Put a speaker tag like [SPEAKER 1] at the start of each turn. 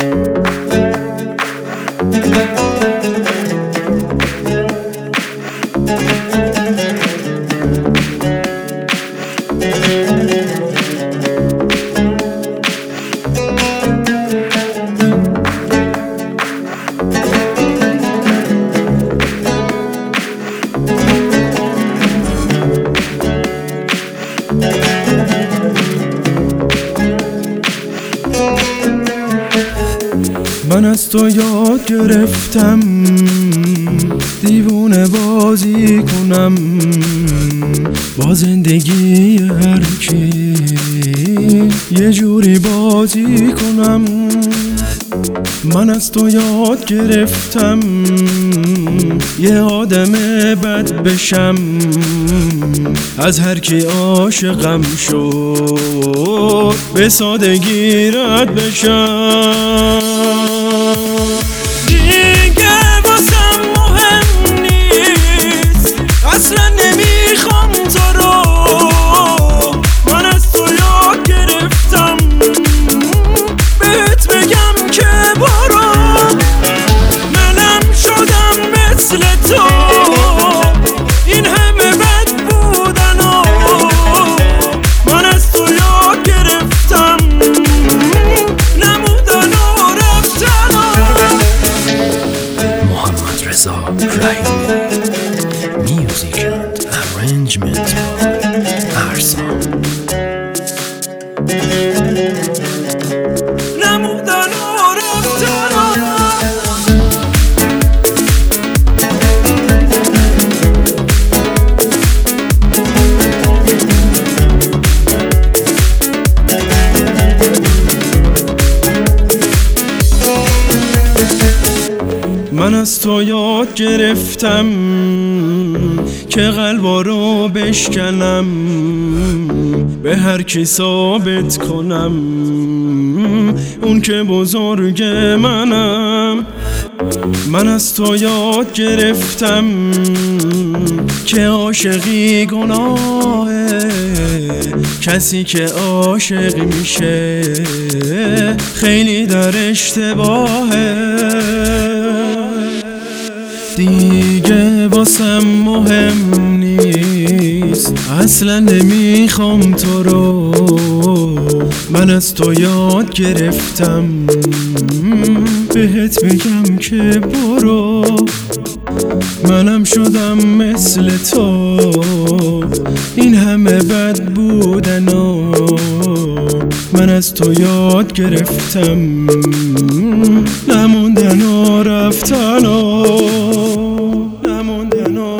[SPEAKER 1] من از تو یاد گرفتم دیوونه بازی کنم با زندگی هر کی، یه جوری بازی کنم. من از تو یاد گرفتم یه آدم بد بشم، از هر کی عاشقم شد به سادگی رد بشم. دیگه واسم مهم نیست، اصلا نمیخوام تو رو. من از تو یاد گرفتم بهت بگم که برو. منم شدم مثل تو، این همه بد بودن و من از تو یاد گرفتم نمودن و رفتن و.
[SPEAKER 2] محمد رضا رحیمی، میوزیک اند ارنجمنت ارسان.
[SPEAKER 1] نمودن و رفتن و. من از تو یاد گرفتم که قلبا رو بشکنم، به هر کی ثابت کنم اون که بزرگ منم. من از تو یاد گرفتم که عاشقی گناهه، کسی که عاشق میشه خیلی در اشتباهه. دیگه واسم مهم نیست، اصلا نمیخوام تو رو. من از تو یاد گرفتم بهت بگم که برو. منم شدم مثل تو، این همه بد بودن و من از تو یاد گرفتم نموندن و رفتن و. نموندن و